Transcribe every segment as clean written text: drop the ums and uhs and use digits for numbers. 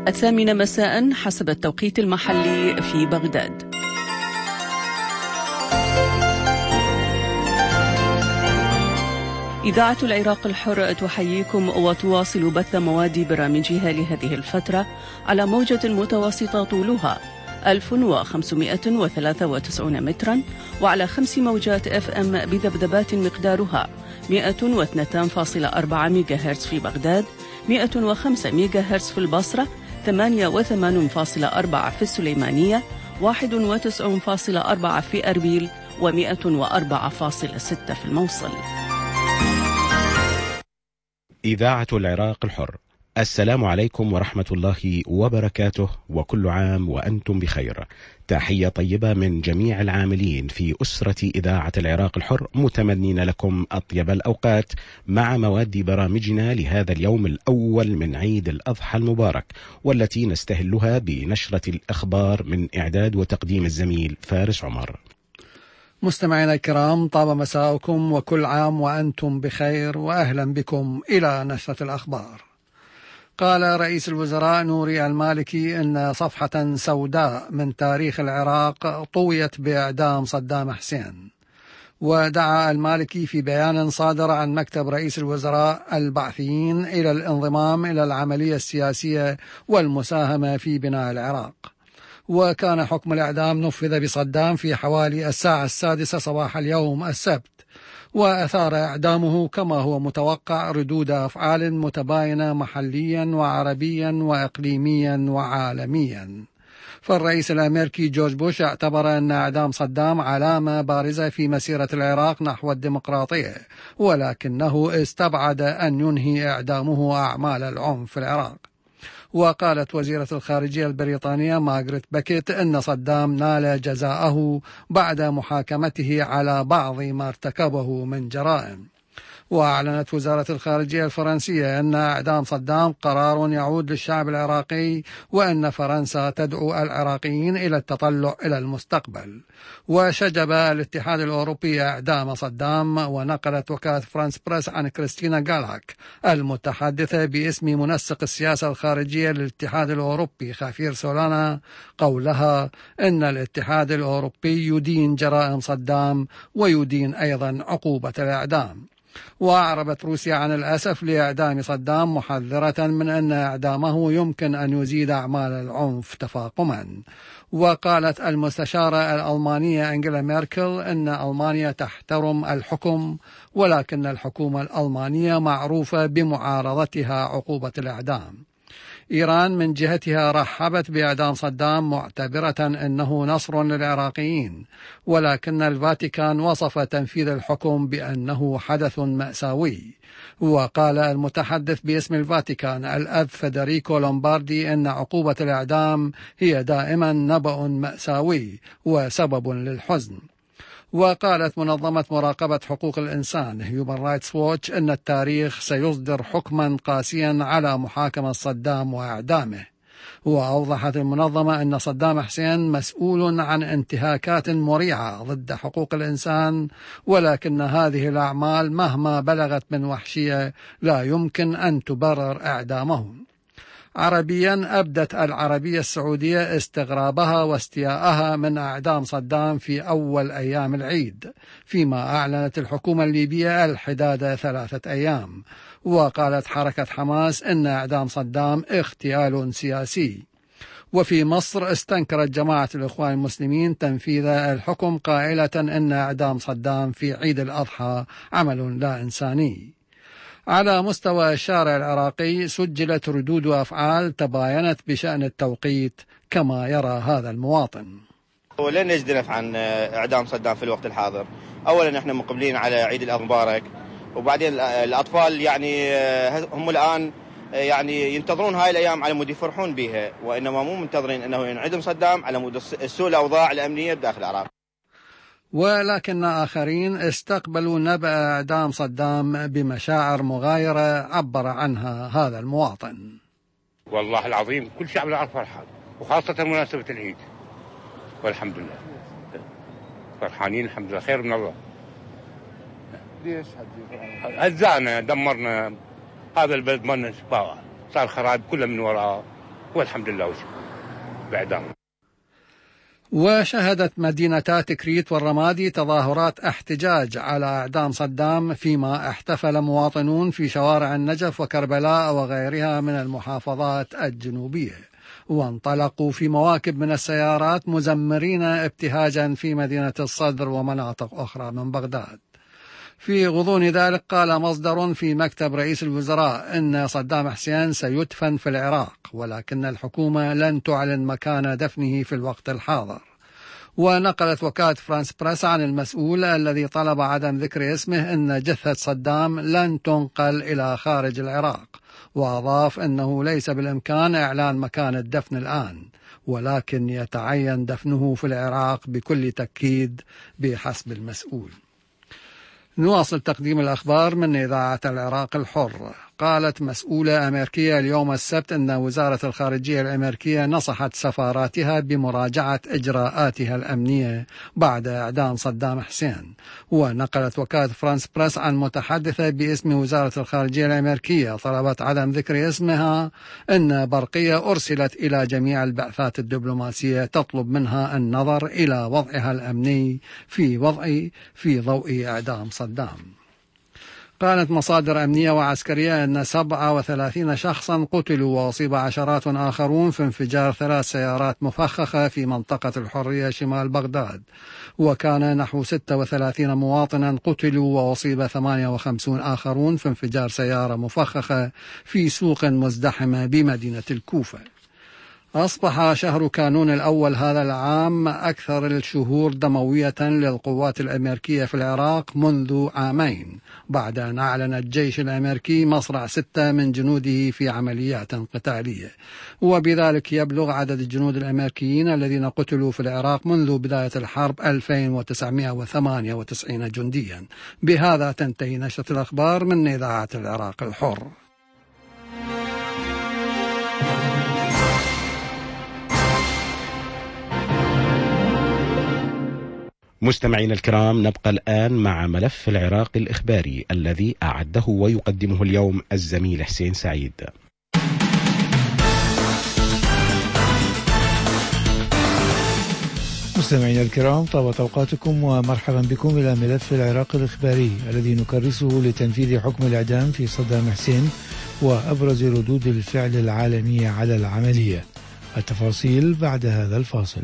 8 مساء حسب التوقيت المحلي في بغداد. إذاعة العراق الحر تحييكم وتواصل بث مواد برامجها لهذه الفترة على موجة متوسطة طولها 1593 مترا وعلى 5 موجات FM بذبذبات مقدارها 102.4 ميجاهرتز في بغداد، 105 ميجاهرتز في البصرة، 88.4 في السليمانية، 91.4 في أربيل، و104.6 في الموصل. إذاعة العراق الحر، السلام عليكم ورحمة الله وبركاته، وكل عام وأنتم بخير. تحية طيبة من جميع العاملين في أسرة إذاعة العراق الحر، متمنين لكم أطيب الأوقات مع مواد برامجنا لهذا اليوم الأول من عيد الأضحى المبارك، والتي نستهلها بنشرة الأخبار من إعداد وتقديم الزميل فارس عمر. مستمعينا الكرام، طاب مساءكم وكل عام وأنتم بخير، وأهلا بكم إلى نشرة الأخبار. قال رئيس الوزراء نوري المالكي إن صفحة سوداء من تاريخ العراق طويت بإعدام صدام حسين. ودعا المالكي في بيان صادر عن مكتب رئيس الوزراء البعثيين إلى الانضمام إلى العملية السياسية والمساهمة في بناء العراق. وكان حكم الإعدام نفذ بصدام في حوالي 6:00 صباح اليوم السبت، وأثار إعدامه كما هو متوقع ردود أفعال متباينة محليا وعربيا وإقليميا وعالميا. فالرئيس الأمريكي جورج بوش اعتبر أن إعدام صدام علامة بارزة في مسيرة العراق نحو الديمقراطية، ولكنه استبعد أن ينهي إعدامه أعمال العنف في العراق. وقالت وزيرة الخارجية البريطانية مارغريت بيكيت أن صدام نال جزاءه بعد محاكمته على بعض ما ارتكبه من جرائم. وأعلنت وزارة الخارجية الفرنسية أن إعدام صدام قرار يعود للشعب العراقي، وأن فرنسا تدعو العراقيين إلى التطلع إلى المستقبل. وشجب الاتحاد الأوروبي إعدام صدام. ونقلت وكالة فرانس بريس عن كريستينا غالاك المتحدثة باسم منسق السياسة الخارجية للاتحاد الأوروبي خافير سولانا قولها إن الاتحاد الأوروبي يدين جرائم صدام ويدين أيضا عقوبة الإعدام. وأعربت روسيا عن الأسف لإعدام صدام، محذرة من أن إعدامه يمكن أن يزيد أعمال العنف تفاقما. وقالت المستشارة الألمانية أنجيلا ميركل أن ألمانيا تحترم الحكم، ولكن الحكومة الألمانية معروفة بمعارضتها عقوبة الإعدام. إيران من جهتها رحبت بإعدام صدام، معتبرة أنه نصر للعراقيين، ولكن الفاتيكان وصف تنفيذ الحكم بأنه حدث مأساوي. وقال المتحدث باسم الفاتيكان الأب فيدريكو لومباردي أن عقوبة الإعدام هي دائما نبأ مأساوي وسبب للحزن. وقالت منظمة مراقبة حقوق الإنسان Human Rights Watch أن التاريخ سيصدر حكما قاسيا على محاكمة صدام وإعدامه. وأوضحت المنظمة أن صدام حسين مسؤول عن انتهاكات مريعة ضد حقوق الإنسان، ولكن هذه الأعمال مهما بلغت من وحشية لا يمكن أن تبرر إعدامه. عربيا، أبدت العربية السعودية استغرابها واستياءها من إعدام صدام في أول أيام العيد، فيما أعلنت الحكومة الليبية الحداد 3 أيام. وقالت حركة حماس إن إعدام صدام اغتيال سياسي. وفي مصر استنكرت جماعة الإخوان المسلمين تنفيذ الحكم، قائلة إن إعدام صدام في عيد الأضحى عمل لا إنساني. على مستوى الشارع العراقي سجلت ردود أفعال تباينت بشأن التوقيت، كما يرى هذا المواطن. ولن نجدنف عن إعدام صدام في الوقت الحاضر. أولا احنا مقبلين على عيد الأضحى المبارك، وبعدين الأطفال يعني هم الآن يعني ينتظرون هاي الأيام على مود يفرحون بها، وإنما مو منتظرين أنه ينعدم صدام على مود سوء الأوضاع الأمنية بداخل العراق. ولكن آخرين استقبلوا نبأ إعدام صدام بمشاعر مغايرة عبر عنها هذا المواطن. والله العظيم كل شعب العراق فرحان، وخاصة مناسبة العيد، والحمد لله فرحانين الحمد لله، خير من الله. ليش هزانا دمرنا هذا البلد، مالنا صار خراب كله من وراء، والحمد لله وشكرا بإعدامه. وشهدت مدينتا تكريت والرمادي تظاهرات احتجاج على إعدام صدام، فيما احتفل مواطنون في شوارع النجف وكربلاء وغيرها من المحافظات الجنوبية، وانطلقوا في مواكب من السيارات مزمرين ابتهاجا في مدينة الصدر ومناطق أخرى من بغداد. في غضون ذلك قال مصدر في مكتب رئيس الوزراء إن صدام حسين سيدفن في العراق، ولكن الحكومة لن تعلن مكان دفنه في الوقت الحاضر. ونقلت وكالة فرانس بريس عن المسؤول الذي طلب عدم ذكر اسمه أن جثة صدام لن تنقل إلى خارج العراق، وأضاف أنه ليس بالإمكان إعلان مكان الدفن الآن، ولكن يتعين دفنه في العراق بكل تأكيد بحسب المسؤول. نواصل تقديم الأخبار من إذاعة العراق الحر. قالت مسؤولة أمريكية اليوم السبت أن وزارة الخارجية الأمريكية نصحت سفاراتها بمراجعة إجراءاتها الأمنية بعد إعدام صدام حسين. ونقلت وكالة فرانس بريس عن متحدثة باسم وزارة الخارجية الأمريكية طلبت عدم ذكر اسمها أن برقية أرسلت إلى جميع البعثات الدبلوماسية تطلب منها النظر إلى وضعها الأمني في ضوء إعدام صدام. قالت مصادر أمنية وعسكرية أن 37 شخصا قتلوا وأصيب عشرات آخرون في انفجار 3 سيارات مفخخة في منطقة الحرية شمال بغداد، وكان نحو 36 مواطنا قتلوا وأصيب 58 آخرون في انفجار سيارة مفخخة في سوق مزدحمة بمدينة الكوفة. أصبح شهر كانون الأول هذا العام أكثر الشهور دموية للقوات الأمريكية في العراق منذ عامين، بعد أن أعلن الجيش الأمريكي مصرع 6 من جنوده في عمليات قتالية، وبذلك يبلغ عدد الجنود الأمريكيين الذين قتلوا في العراق منذ بداية الحرب 2998 جنديا. بهذا تنتهي نشرة الأخبار من إذاعة العراق الحر. مستمعين الكرام، نبقى الآن مع ملف العراق الإخباري الذي أعده ويقدمه اليوم الزميل حسين سعيد. مستمعين الكرام، طابت أوقاتكم ومرحبا بكم إلى ملف العراق الإخباري الذي نكرسه لتنفيذ حكم الإعدام في صدام حسين وأبرز ردود الفعل العالمية على العملية. التفاصيل بعد هذا الفاصل.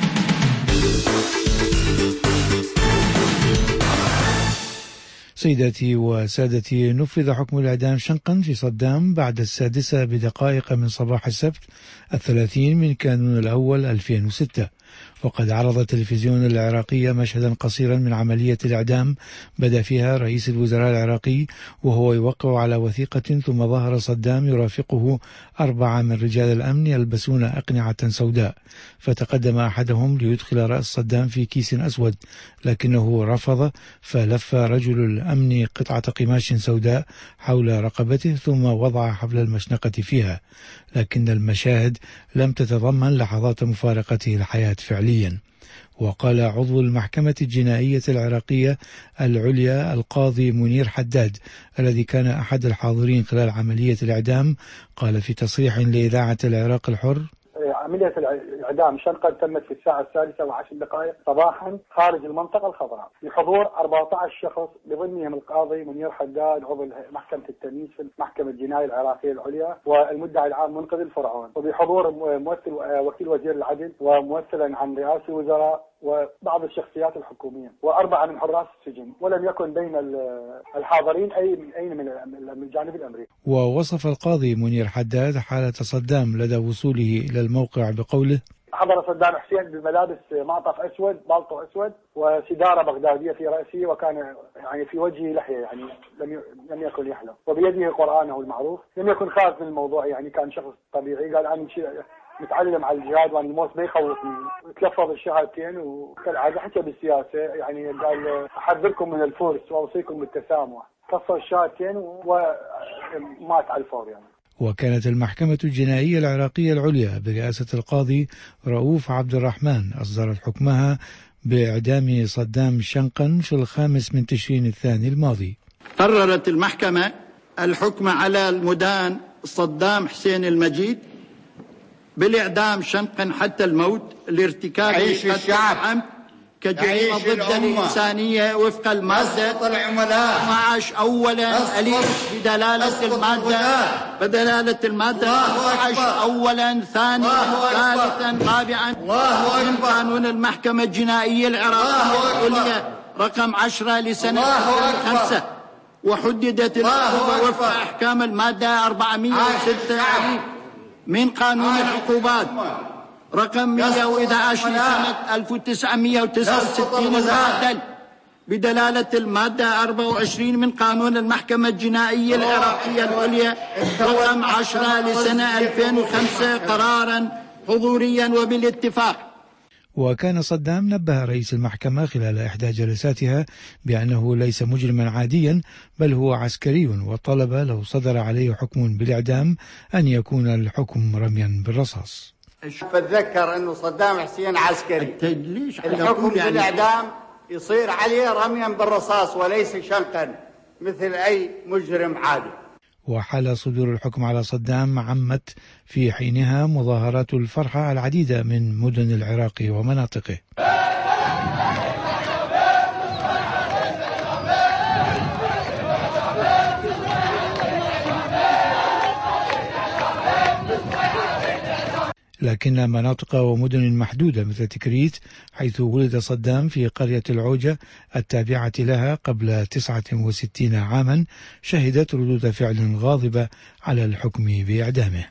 سيداتي وسادتي، نفذ حكم الإعدام شنقا في صدام بعد 6 بدقائق من صباح السبت 30 من كانون الأول 2006. وقد عرض التلفزيون العراقي مشهدا قصيرا من عملية الإعدام بدأ فيها رئيس الوزراء العراقي وهو يوقع على وثيقة، ثم ظهر صدام يرافقه 4 من رجال الأمن يلبسون أقنعة سوداء، فتقدم أحدهم ليدخل رأس صدام في كيس أسود لكنه رفض، فلف رجل الأمن قطعة قماش سوداء حول رقبته ثم وضع حبل المشنقة فيها، لكن المشاهد لم تتضمن لحظات مفارقته الحياة فعليا. وقال عضو المحكمة الجنائية العراقية العليا القاضي منير حداد الذي كان أحد الحاضرين خلال عملية الإعدام، قال في تصريح لإذاعة العراق الحر: عملية الإعدام شنقا تمت في الساعة 6:10 صباحا خارج المنطقة الخضراء بحضور 14 شخص بضمنهم القاضي منير حداد عضو محكمة التمييز في المحكمة الجنائية العراقية العليا والمدعي العام منقذ الفرعون، وبحضور ممثل وكيل وزير العدل وممثلا عن رئاسة الوزراء وبعض الشخصيات الحكومية و4 من حراس السجن، ولم يكن بين الحاضرين أي من الجانب الأمريكي. ووصف القاضي منير حداد حالة صدام لدى وصوله إلى الموقع بقوله: حضر صدام حسين بملابس معطف أسود، بالطو أسود، وسدارة بغدادية في رأسه، وكان يعني في وجهه لحية، يعني لم يكن يحلم، وبيده قرآنه المعروف، لم يكن خاف من الموضوع، يعني كان شخص طبيعي. قال أنا متعلم على الجهاد وأن الموت ما يخوفني، تلفظ الشهادتين وكالعادة حكى بالسياسة، يعني قال أحذركم من الفرس وأوصيكم بالتسامح، كفر الشهادتين ومات على الفور يعني. وكانت المحكمة الجنائية العراقية العليا برئاسة القاضي رؤوف عبد الرحمن أصدرت حكمها بإعدام صدام شنقا في 5 تشرين الثاني الماضي. قررت المحكمة الحكم على المدان صدام حسين المجيد بالإعدام شنقا حتى الموت لارتكاب الشعب كجريمة ضد الإنسانية وفق المادة 12 أولا أليف بدلالة المادة 12 أولا ثانيا ثالثا رابعا من قانون المحكمة الجنائية العراقية رقم 10 لسنة 2005، وحددت العقوبة وفق أحكام المادة 406 من قانون العقوبات رقم 111 لسنة 1969 المعدل بدلالة المادة 24 من قانون المحكمة الجنائية العراقية العليا رقم 10 لسنة 2005 قرارا حضوريا وبالاتفاق. وكان صدام نبه رئيس المحكمة خلال إحدى جلساتها بأنه ليس مجرما عاديا بل هو عسكري، وطلب لو صدر عليه حكم بالإعدام أن يكون الحكم رميا بالرصاص. بتذكر أنه صدام حسين عسكري، الحكم بالإعدام يصير عليه رميا بالرصاص وليس شنقا مثل أي مجرم عادي. وحال صدور الحكم على صدام عمت في حينها مظاهرات الفرحة على العديد من مدن العراق ومناطقه. لكن مناطق ومدن محدودة مثل تكريت حيث ولد صدام في قرية العوجة التابعة لها قبل 69 عاما شهدت ردود فعل غاضبة على الحكم بإعدامه.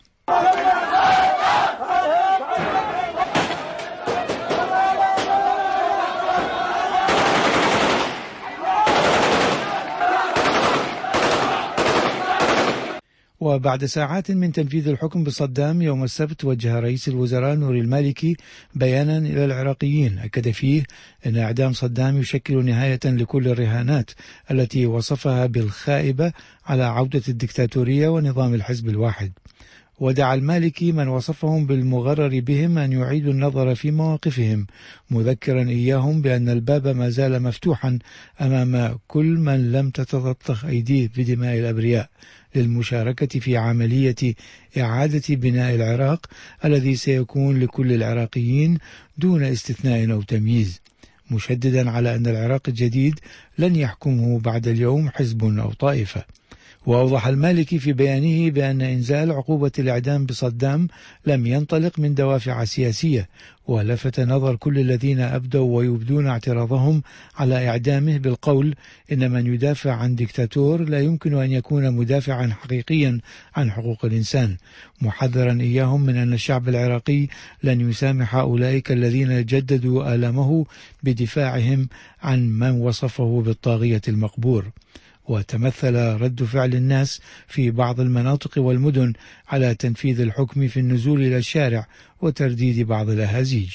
وبعد ساعات من تنفيذ الحكم بصدام يوم السبت، وجه رئيس الوزراء نوري المالكي بيانا إلى العراقيين أكد فيه أن إعدام صدام يشكل نهاية لكل الرهانات التي وصفها بالخائبة على عودة الدكتاتورية ونظام الحزب الواحد. ودعا المالكي من وصفهم بالمغرر بهم أن يعيدوا النظر في مواقفهم، مذكرا إياهم بأن الباب ما زال مفتوحا أمام كل من لم تتلطخ أيديه بدماء الأبرياء للمشاركة في عملية إعادة بناء العراق الذي سيكون لكل العراقيين دون استثناء أو تمييز، مشددا على أن العراق الجديد لن يحكمه بعد اليوم حزب أو طائفة. وأوضح المالكي في بيانه بأن إنزال عقوبة الإعدام بصدام لم ينطلق من دوافع سياسية، ولفت نظر كل الذين أبدوا ويبدون اعتراضهم على إعدامه بالقول إن من يدافع عن ديكتاتور لا يمكن أن يكون مدافعا حقيقيا عن حقوق الإنسان، محذرا إياهم من أن الشعب العراقي لن يسامح أولئك الذين جددوا آلامه بدفاعهم عن من وصفه بالطاغية المقبور. وتمثل رد فعل الناس في بعض المناطق والمدن على تنفيذ الحكم في النزول إلى الشارع وترديد بعض الأهازيج.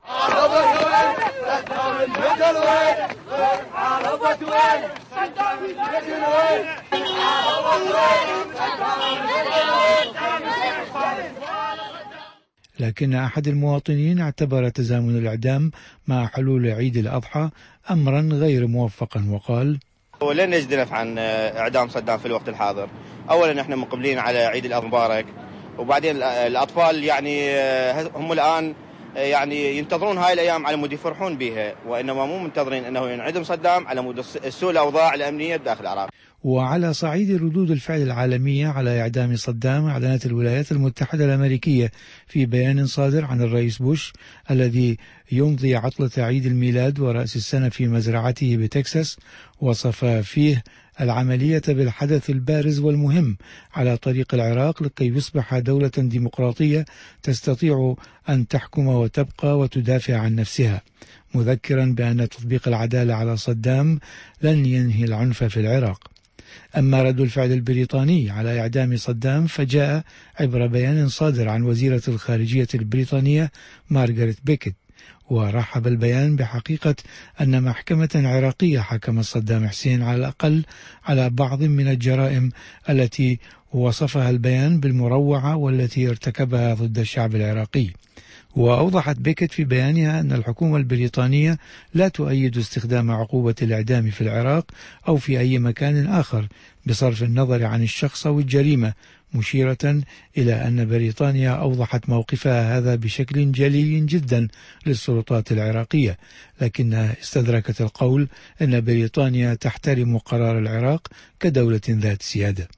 لكن أحد المواطنين اعتبر تزامن الإعدام مع حلول عيد الأضحى أمرا غير موفقا وقال: ولن نجدنف عن إعدام صدام في الوقت الحاضر. أولا احنا مقبلين على عيد الأضحى المبارك، وبعدين الأطفال يعني هم الآن يعني ينتظرون هاي الأيام على مود يفرحون بها، وإنما مو منتظرين أنه ينعدم صدام على مود السوء الأوضاع الأمنية داخل العراق. وعلى صعيد ردود الفعل العالمية على إعدام صدام، أعلنت الولايات المتحدة الأمريكية في بيان صادر عن الرئيس بوش الذي يمضي عطلة عيد الميلاد ورأس السنة في مزرعته بتكساس، وصف فيه العملية بالحدث البارز والمهم على طريق العراق لكي يصبح دولة ديمقراطية تستطيع أن تحكم وتبقى وتدافع عن نفسها، مذكرا بأن تطبيق العدالة على صدام لن ينهي العنف في العراق. أما رد الفعل البريطاني على إعدام صدام فجاء عبر بيان صادر عن وزيرة الخارجية البريطانية مارغريت بيكت، ورحب البيان بحقيقة أن محكمة عراقية حكمت صدام حسين على الأقل على بعض من الجرائم التي وصفها البيان بالمروعة والتي ارتكبها ضد الشعب العراقي. وأوضحت بيكت في بيانها أن الحكومة البريطانية لا تؤيد استخدام عقوبة الإعدام في العراق أو في أي مكان آخر بصرف النظر عن الشخص أو الجريمة، مشيرة إلى أن بريطانيا أوضحت موقفها هذا بشكل جلي جدا للسلطات العراقية، لكنها استدركت القول أن بريطانيا تحترم قرار العراق كدولة ذات سيادة.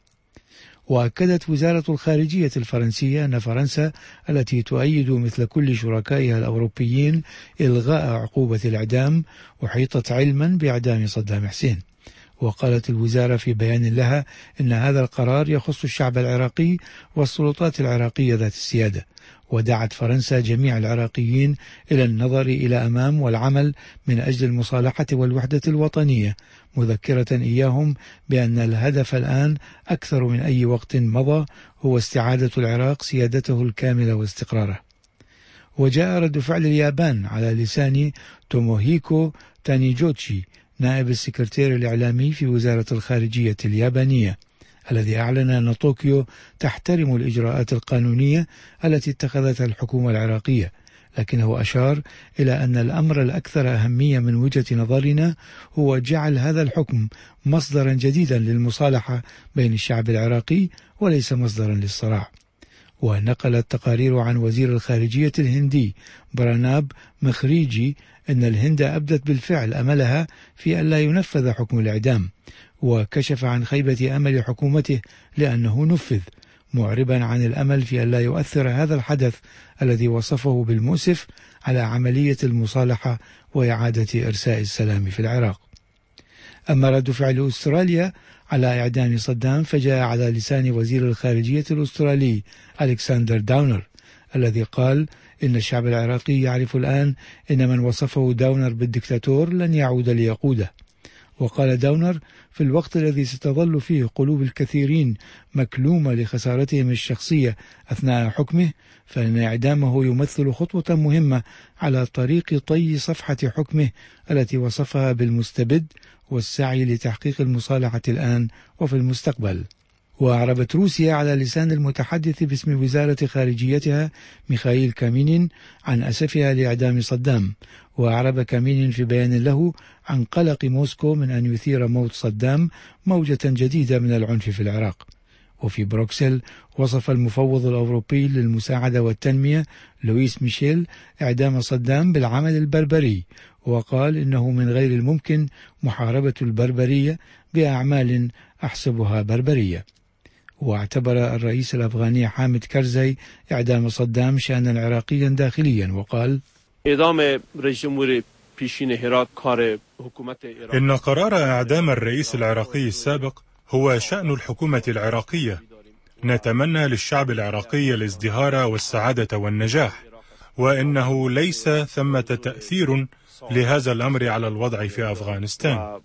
وأكدت وزارة الخارجية الفرنسية أن فرنسا التي تؤيد مثل كل شركائها الأوروبيين إلغاء عقوبة الإعدام أحيطت علما بإعدام صدام حسين. وقالت الوزارة في بيان لها إن هذا القرار يخص الشعب العراقي والسلطات العراقية ذات السيادة، ودعت فرنسا جميع العراقيين إلى النظر إلى أمام والعمل من أجل المصالحة والوحدة الوطنية، مذكرة إياهم بأن الهدف الآن أكثر من أي وقت مضى هو استعادة العراق سيادته الكاملة واستقراره. وجاء رد فعل اليابان على لسان توموهيكو تانيجوتشي نائب السكرتير الإعلامي في وزارة الخارجية اليابانية، الذي أعلن أن طوكيو تحترم الإجراءات القانونية التي اتخذتها الحكومة العراقية، لكنه أشار إلى أن الأمر الأكثر أهمية من وجهة نظرنا هو جعل هذا الحكم مصدرا جديدا للمصالحة بين الشعب العراقي وليس مصدرا للصراع. ونقلت تقارير عن وزير الخارجية الهندي براناب مخريجي أن الهند أبدت بالفعل أملها في ألا ينفذ حكم الإعدام، وكشف عن خيبة أمل حكومته لأنه نفذ، معربا عن الأمل في ألا يؤثر هذا الحدث الذي وصفه بالمؤسف على عملية المصالحة وإعادة إرساء السلام في العراق. أما رد فعل أستراليا على إعدام صدام فجاء على لسان وزير الخارجية الأسترالي ألكسندر داونر، الذي قال إن الشعب العراقي يعرف الآن إن من وصفه داونر بالدكتاتور لن يعود ليقوده. وقال داونر: في الوقت الذي ستظل فيه قلوب الكثيرين مكلومة لخسارتهم الشخصية أثناء حكمه، فإن إعدامه يمثل خطوة مهمة على طريق طي صفحة حكمه التي وصفها بالمستبد والسعي لتحقيق المصالحة الآن وفي المستقبل. وأعربت روسيا على لسان المتحدث باسم وزارة خارجيتها ميخائيل كامينين عن أسفها لإعدام صدام، وأعرب كامينين في بيان له عن قلق موسكو من أن يثير موت صدام موجة جديدة من العنف في العراق. وفي بروكسل وصف المفوض الأوروبي للمساعدة والتنمية لويس ميشيل إعدام صدام بالعمل البربري، وقال إنه من غير الممكن محاربة البربرية بأعمال أحسبها بربرية. واعتبر الرئيس الأفغاني حامد كرزي إعدام صدام شأنا عراقيا داخليا، وقال: إن قرار إعدام الرئيس العراقي السابق هو شأن الحكومة العراقية. نتمنى للشعب العراقي الازدهار والسعادة والنجاح، وإنه ليس ثمة تأثير لهذا الأمر على الوضع في أفغانستان.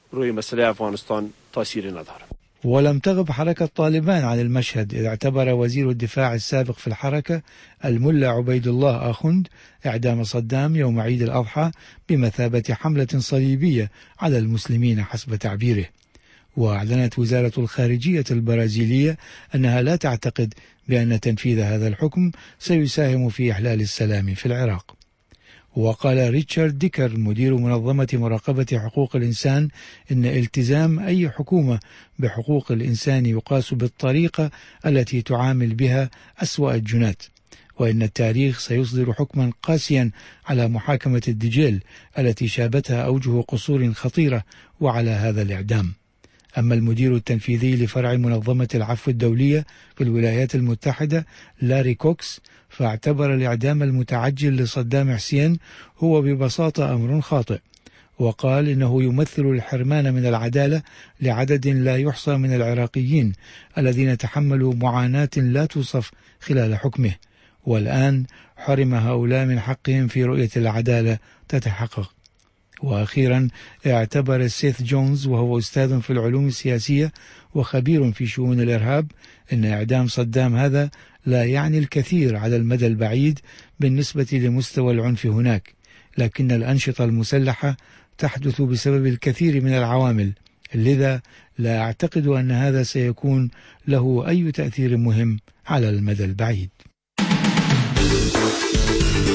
ولم تغب حركة طالبان عن المشهد، إذ اعتبر وزير الدفاع السابق في الحركة الملا عبيد الله آخوند إعدام صدام يوم عيد الأضحى بمثابة حملة صليبية على المسلمين حسب تعبيره. وأعلنت وزارة الخارجية البرازيلية أنها لا تعتقد بأن تنفيذ هذا الحكم سيساهم في إحلال السلام في العراق. وقال ريتشارد ديكر مدير منظمة مراقبة حقوق الإنسان إن التزام أي حكومة بحقوق الإنسان يقاس بالطريقة التي تعامل بها أسوأ الجنات، وإن التاريخ سيصدر حكما قاسيا على محاكمة الدجيل التي شابتها أوجه قصور خطيرة وعلى هذا الإعدام. أما المدير التنفيذي لفرع منظمة العفو الدولية في الولايات المتحدة لاري كوكس فاعتبر الإعدام المتعجل لصدام حسين هو ببساطة أمر خاطئ، وقال إنه يمثل الحرمان من العدالة لعدد لا يحصى من العراقيين الذين تحملوا معاناة لا توصف خلال حكمه، والآن حرم هؤلاء من حقهم في رؤية العدالة تتحقق. وأخيرا اعتبر سيث جونز وهو أستاذ في العلوم السياسية وخبير في شؤون الإرهاب أن إعدام صدام هذا لا يعني الكثير على المدى البعيد بالنسبة لمستوى العنف هناك، لكن الأنشطة المسلحة تحدث بسبب الكثير من العوامل، لذا لا أعتقد أن هذا سيكون له أي تأثير مهم على المدى البعيد.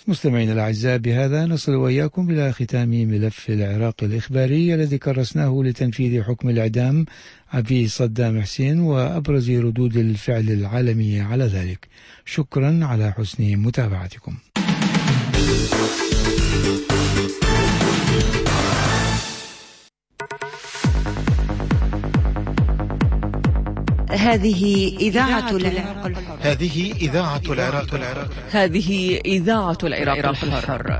مستمعينا الأعزاء، بهذا نصل وإياكم إلى ختام ملف العراق الإخباري الذي كرسناه لتنفيذ حكم الإعدام في صدام حسين وأبرز ردود الفعل العالمية على ذلك. شكرا على حسن متابعتكم. هذه إذاعة العراق الحر. هذه إذاعة العراق الحر. هذه إذاعة العراق الحر.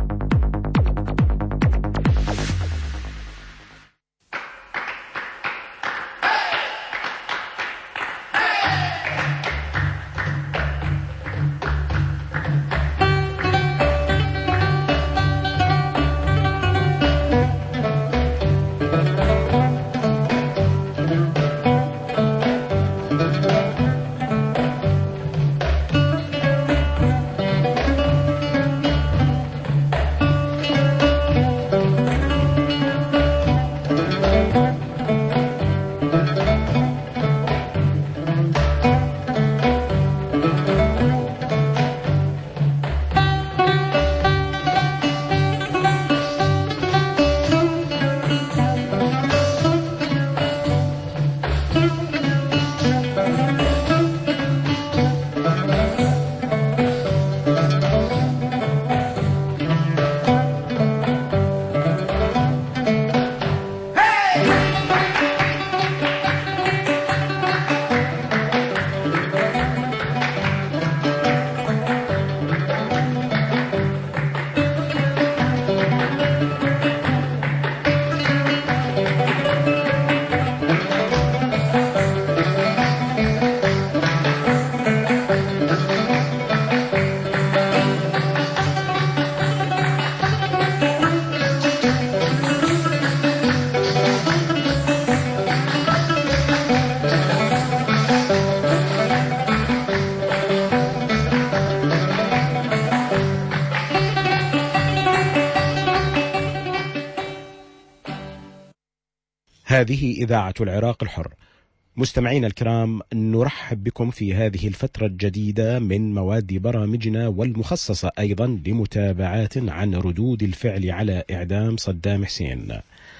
هذه إذاعة العراق الحر. مستمعينا الكرام، نرحب بكم في هذه الفترة الجديدة من مواد برامجنا والمخصصة أيضا لمتابعات عن ردود الفعل على إعدام صدام حسين.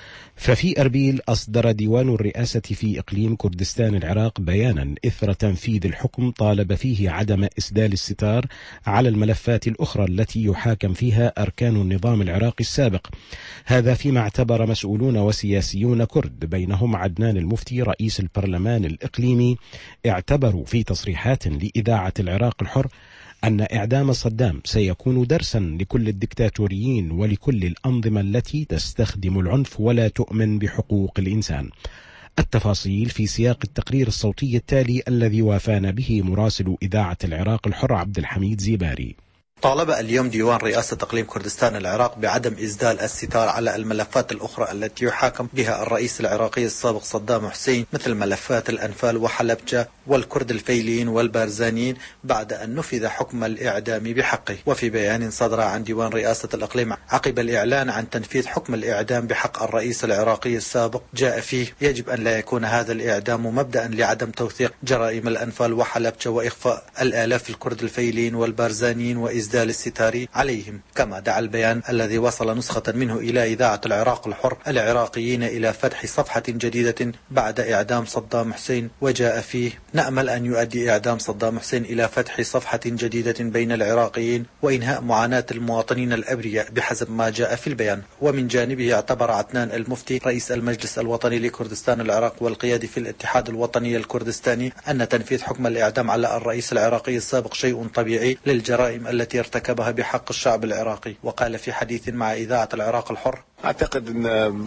ففي أربيل أصدر ديوان الرئاسة في إقليم كردستان العراق بيانا إثر تنفيذ الحكم طالب فيه عدم إسدال الستار على الملفات الأخرى التي يحاكم فيها أركان النظام العراقي السابق. هذا فيما اعتبر مسؤولون وسياسيون كرد بينهم عدنان المفتي رئيس البرلمان الإقليمي اعتبروا في تصريحات لإذاعة العراق الحر أن إعدام صدام سيكون درسا لكل الدكتاتوريين ولكل الأنظمة التي تستخدم العنف ولا تؤمن بحقوق الإنسان. التفاصيل في سياق التقرير الصوتي التالي الذي وافانا به مراسل إذاعة العراق الحر عبد الحميد زيباري. طالب اليوم ديوان رئاسة إقليم كردستان العراق بعدم إسدال الستار على الملفات الأخرى التي يحاكم بها الرئيس العراقي السابق صدام حسين، مثل ملفات الأنفال وحلبجة والكرد الفيليين والبارزانيين، بعد أن نفذ حكم الإعدام بحقه. وفي بيان صدر عن ديوان رئاسة الإقليم عقب الإعلان عن تنفيذ حكم الإعدام بحق الرئيس العراقي السابق، جاء فيه: يجب أن لا يكون هذا الإعدام مبدأ لعدم توثيق جرائم الأنفال وحلبجة وإخفاء الآلاف الكرد الفيليين والبارزانيين وإسدال الستار عليهم. كما دعا البيان الذي وصل نسخة منه إلى إذاعة العراق الحر العراقيين إلى فتح صفحة جديدة بعد إعدام صدام حسين، وجاء فيه: نأمل أن يؤدي إعدام صدام حسين إلى فتح صفحة جديدة بين العراقيين وإنهاء معاناة المواطنين الأبرياء بحسب ما جاء في البيان. ومن جانبه اعتبر عدنان المفتي رئيس المجلس الوطني لكردستان العراق والقيادي في الاتحاد الوطني الكردستاني أن تنفيذ حكم الإعدام على الرئيس العراقي السابق شيء طبيعي للجرائم التي ارتكبها بحق الشعب العراقي. وقال في حديث مع إذاعة العراق الحر: أعتقد أن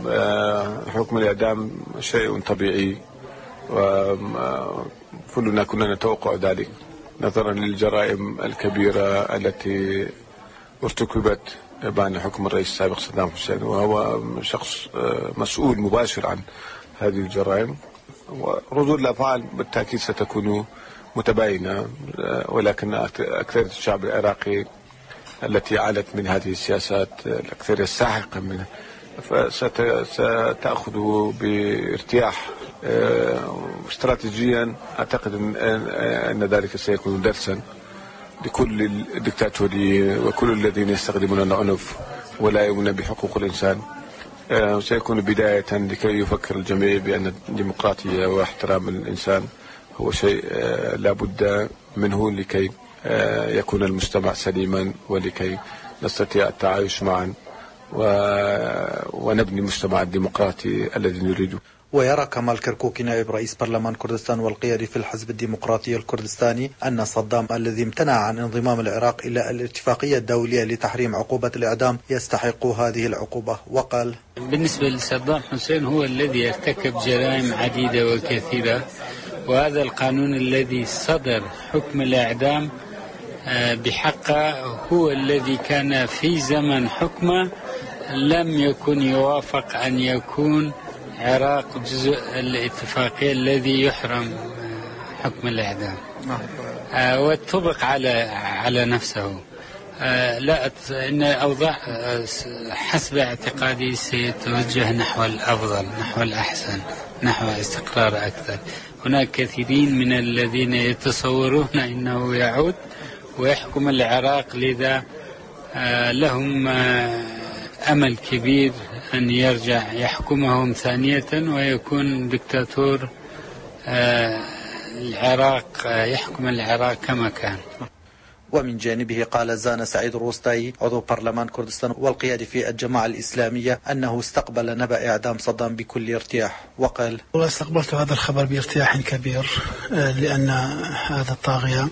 حكم الإعدام شيء طبيعي وكلنا كنا نتوقع ذلك نظرا للجرائم الكبيرة التي ارتكبت بعد حكم الرئيس السابق صدام حسين، وهو شخص مسؤول مباشر عن هذه الجرائم. وردود الأفعال بالتأكيد ستكون متباينة، ولكن أكثرية الشعب العراقي التي عانت من هذه السياسات الأكثرية الساحقة منها ستأخذ بارتياح. استراتيجيا أعتقد أن ذلك سيكون درسا لكل الدكتاتوريين وكل الذين يستخدمون العنف ولا يؤمنون بحقوق الإنسان. سيكون بداية لكي يفكر الجميع بأن الديمقراطية واحترام الإنسان هو شيء لا بد منه لكي يكون المجتمع سليما ولكي نستطيع التعايش معا ونبني المجتمع الديمقراطي الذي نريده. ويرى كمال كركوكي نائب رئيس برلمان كردستان والقيادي في الحزب الديمقراطي الكردستاني أن صدام الذي امتنع عن انضمام العراق إلى الاتفاقية الدولية لتحريم عقوبة الإعدام يستحق هذه العقوبة. وقال: بالنسبة لصدام حسين هو الذي ارتكب جرائم عديدة وكثيرة، وهذا القانون الذي صدر حكم الإعدام بحقه هو الذي كان في زمن حكمه لم يكن يوافق أن يكون العراق جزء الاتفاقية الذي يحرم حكم الإعدام، واتطبق على نفسه. لا إن الأوضاع حسب اعتقادي سيتوجه نحو الأفضل، نحو الأحسن، نحو استقرار أكثر. هناك كثيرين من الذين يتصورون أنه يعود ويحكم العراق، لذا لهم أمل كبير أن يرجع يحكمهم ثانية ويكون دكتاتور العراق، يحكم العراق كما كان. ومن جانبه قال زان سعيد الروستاي عضو برلمان كردستان والقيادي في الجماعة الإسلامية أنه استقبل نبأ إعدام صدام بكل ارتياح. وقال: استقبلت هذا الخبر بارتياح كبير، لأن هذا الطاغية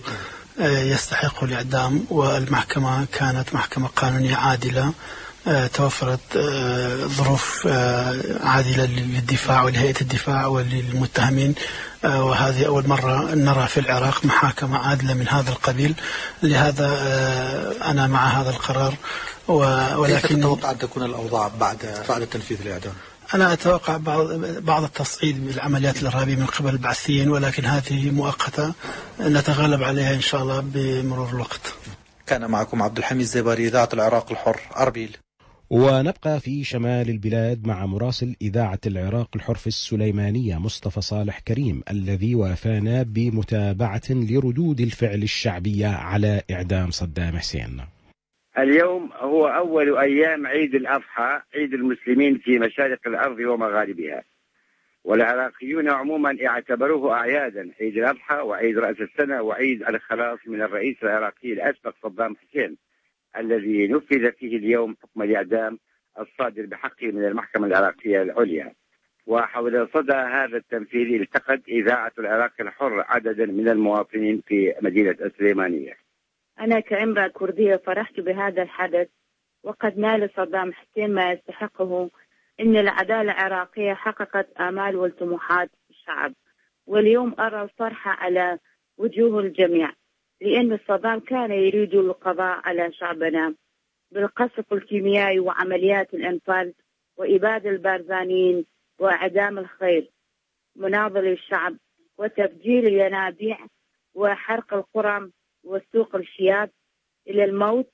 يستحق الإعدام، والمحكمة كانت محكمة قانونية عادلة، توفرت ظروف عادلة للدفاع ولهيئة الدفاع وللمتهمين، وهذه أول مرة نرى في العراق محاكمة عادلة من هذا القبيل. لهذا أنا مع هذا القرار. ولكن كيف تتوقع أن تكون الأوضاع بعد تنفيذ الإعدام؟ أنا أتوقع بعض التصعيد بالعمليات الإرهابية من قبل البعثيين، ولكن هذه مؤقتة نتغلب عليها إن شاء الله بمرور الوقت. كان معكم عبد الحميد الزباري، إذاعة العراق الحر، أربيل. ونبقى في شمال البلاد مع مراسل إذاعة العراق الحر في السليمانية مصطفى صالح كريم، الذي وافانا بمتابعة لردود الفعل الشعبية على إعدام صدام حسين. اليوم هو أول أيام عيد الأضحى، عيد المسلمين في مشارق الأرض ومغاربها، والعراقيون عموما اعتبروه أعيادا، عيد الأضحى وعيد رأس السنة وعيد الخلاص من الرئيس العراقي الأسبق صدام حسين، الذي نفذ فيه اليوم حكم الإعدام الصادر بحقه من المحكمة العراقية العليا. وحول صدى هذا التنفيذ التقت إذاعة العراق الحر عددا من المواطنين في مدينة السليمانية. أنا كامرأة كردية فرحت بهذا الحدث، وقد نال صدام حسين ما يستحقه. إن العدالة العراقية حققت آمال والطموحات الشعب، واليوم أرى الفرحة على وجوه الجميع، لأن صدام كان يريد القضاء على شعبنا بالقصف الكيميائي وعمليات الإنفاذ وإبادة البارزانيين وإعدام الخير مناضل الشعب وتفجير الينابيع وحرق القرى وسوق الشياب إلى الموت.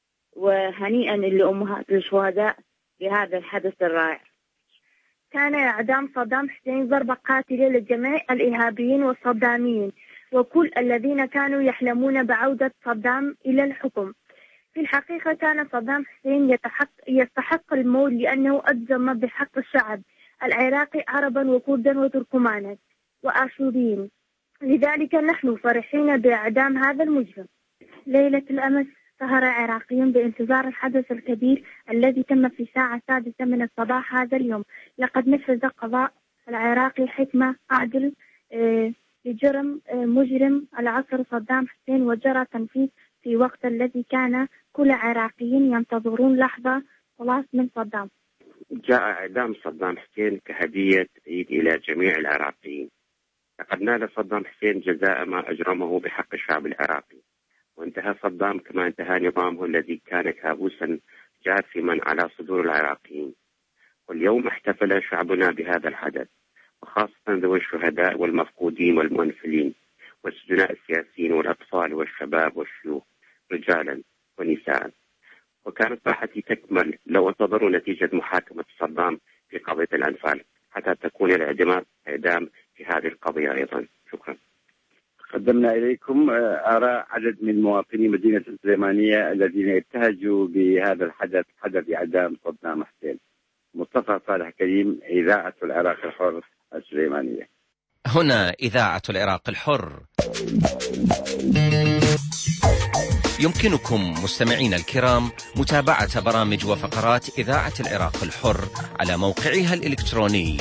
وهنيئا لأمهات الشهداء بهذا الحدث الرائع. كان إعدام صدام حسين ضربة قاتلة لجميع الإرهابيين والصداميين وكل الذين كانوا يحلمون بعودة صدام إلى الحكم. في الحقيقة كان صدام حسين يستحق الموت، لأنه أجرم بحق الشعب العراقي عربا وكردا وتركمانا وآشوريين. لذلك نحن فرحين بإعدام هذا المجرم. ليلة الأمس سهر عراقيون بانتظار الحدث الكبير الذي تم في الساعة 6 من الصباح هذا اليوم. لقد نفذ قضاء العراقي حكمة عادل لجرم مجرم العصر صدام حسين، وجرى تنفيذ في وقت الذي كان كل عراقيين ينتظرون لحظة خلاص من صدام. جاء إعدام صدام حسين كهدية عيد إلى جميع العراقيين. لقد نال صدام حسين جزاء ما أجرمه بحق الشعب العراقي، وانتهى صدام كما انتهى نظامه الذي كان كابوسا جاثما على صدور العراقيين. واليوم احتفل شعبنا بهذا الحدث، وخاصة ذوي الشهداء والمفقودين والمنفلين والسجناء السياسيين والأطفال والشباب والشيوخ رجالا ونساء. وكانت فرحتي تكمل لو انتظروا نتيجة محاكمة صدام في قضية الأنفال حتى تكون الإعدام في هذه القضية أيضا. شكرا. قدمنا إليكم آراء عدد من مواطني مدينة السليمانية الذين ابتهجوا بهذا الحدث، حدث إعدام صدام حسين. مصطفى صالح كريم، إذاعة العراق الحر، السليمانية. هنا إذاعة العراق الحر. يمكنكم مستمعين الكرام متابعة برامج وفقرات إذاعة العراق الحر على موقعها الإلكتروني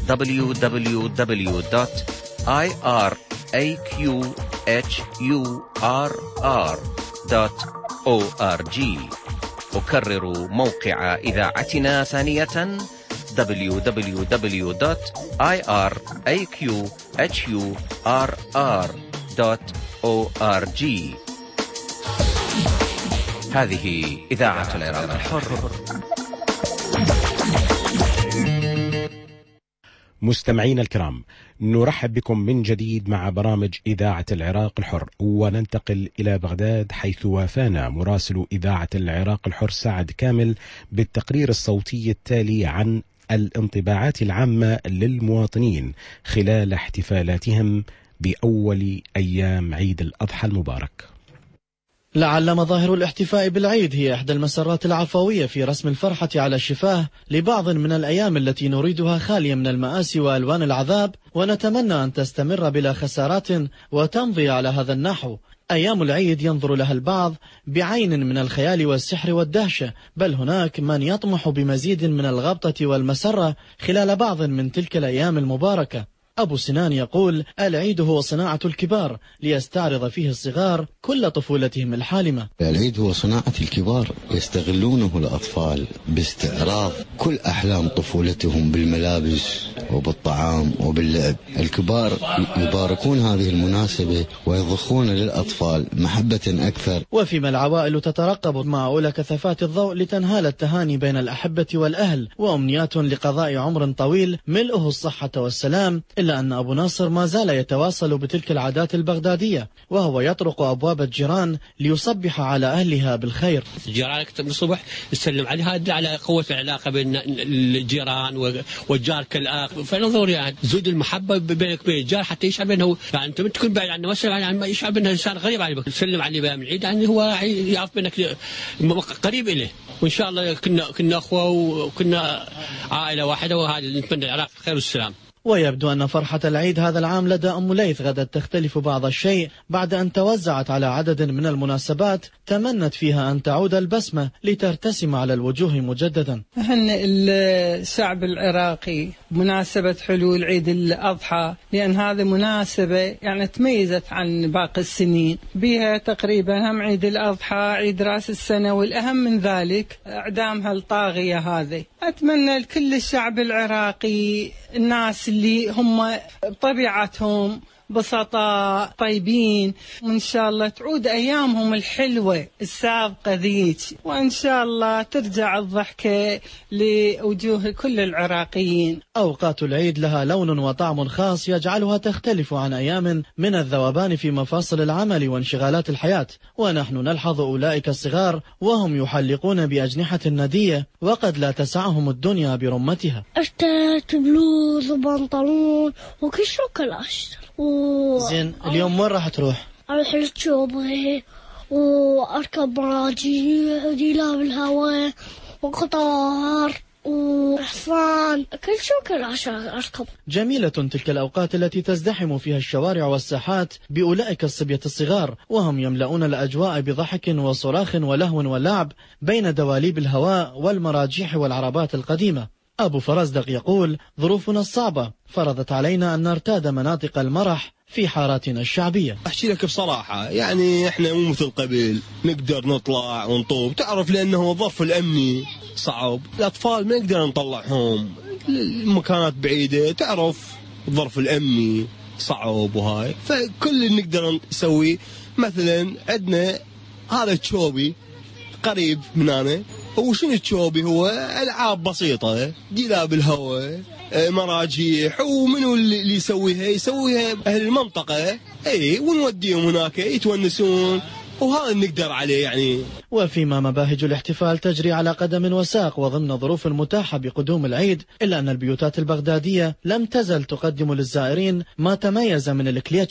www.iraqhurr.org. أكرر موقع إذاعتنا ثانية www.iraqhurr.org. هذه إذاعة العراق الحر. مستمعين الكرام، نرحب بكم من جديد مع برامج إذاعة العراق الحر، وننتقل إلى بغداد حيث وافانا مراسل إذاعة العراق الحر سعد كامل بالتقرير الصوتي التالي عن الانطباعات العامة للمواطنين خلال احتفالاتهم بأول أيام عيد الأضحى المبارك. لعل مظاهر الاحتفاء بالعيد هي إحدى المسرات العفوية في رسم الفرحة على الشفاه لبعض من الأيام التي نريدها خالية من المآسي وألوان العذاب، ونتمنى أن تستمر بلا خسارات وتمضي على هذا النحو. أيام العيد ينظر لها البعض بعين من الخيال والسحر والدهشة، بل هناك من يطمح بمزيد من الغبطة والمسرة خلال بعض من تلك الأيام المباركة. أبو سنان يقول: العيد هو صناعة الكبار ليستعرض فيه الصغار كل طفولتهم الحالمة. العيد هو صناعة الكبار يستغلونه الأطفال باستعراض كل أحلام طفولتهم بالملابس وبالطعام وباللعب. الكبار يباركون هذه المناسبة ويضخون للأطفال محبة أكثر. وفيما العوائل تترقب مع أولى كثافات الضوء لتنهال التهاني بين الأحبة والأهل وأمنيات لقضاء عمر طويل ملؤه الصحة والسلام، إلا أن أبو ناصر ما زال يتواصل بتلك العادات البغدادية، وهو يطرق أبواب الجيران ليصبح على أهلها بالخير. جيرانك الصبح تسلم عليها، هذا على قوة العلاقة بين الجيران والجار كالآخ، فننظر يعني زود المحبة بينك وبين الجار حتى يشعر بأنه يعني أنت تكون بعيد عنه مثلا يعني يشعر بأنه إنسان غريب عليك، تسلم عليه بقى من العيد يعني هو يعرف بأنك قريب إليه، وإن شاء الله كنا أخوة وكنا عائلة واحدة، وهذا نتمنى العراق الخير والسلام. ويبدو أن فرحة العيد هذا العام لدى أم ليث غدت تختلف بعض الشيء بعد أن توزعت على عدد من المناسبات تمنت فيها أن تعود البسمة لترتسم على الوجوه مجددا. هنئ الشعب العراقي مناسبة حلول عيد الأضحى، لأن هذه مناسبة يعني تميزت عن باقي السنين، بها تقريبا هم عيد الأضحى عيد رأس السنة، والأهم من ذلك إعدامها الطاغية هذه. أتمنى لكل الشعب العراقي الناس اللي هم بطبيعتهم بسطاء طيبين، وإن شاء الله تعود أيامهم الحلوة السابقة ذيك، وإن شاء الله ترجع الضحكة لوجوه كل العراقيين. أوقات العيد لها لون وطعم خاص يجعلها تختلف عن أيام من الذوبان في مفاصل العمل وانشغالات الحياة، ونحن نلحظ أولئك الصغار وهم يحلقون بأجنحة الندية وقد لا تسعهم الدنيا برمتها. اشتريت بلوز وبنطلون وكل شكل أشتر. زين، اليوم وين راح تروح؟ أروح للشوبة وأركب مراجيح وديلا بالهواء وقطار وحصان، كل شكل عشان أركب. جميلة تلك الأوقات التي تزدحم فيها الشوارع والساحات بأولئك الصبية الصغار، وهم يملؤون الأجواء بضحك وصراخ ولهو ولعب بين دواليب الهواء والمراجيح والعربات القديمة. أبو فرزدق يقول: ظروفنا الصعبة فرضت علينا أن نرتاد مناطق المرح في حاراتنا الشعبية. أحكي لك بصراحة، يعني إحنا مو مثل قبل نقدر نطلع ونطوب، تعرف لأنه الظرف الأمني صعب، الأطفال ما نقدر نطلعهم المكانات بعيدة، تعرف الظرف الأمني صعب وهاي، فكل اللي نقدر نسوي مثلا عندنا هذا الشوبي قريب من أنا، وشنو الشوبي هو ألعاب بسيطة، ديلاب الهواء، مراجيح، ومنو اللي يسويها أهل المنطقة، ونوديهم هناك يتونسون، وهذا اللي نقدر عليه يعني. وفيما مباهج الاحتفال تجري على قدم وساق وضمن ظروف متاحة بقدوم العيد، إلا أن البيوتات البغدادية لم تزل تقدم للزائرين ما تميز من الكليتشة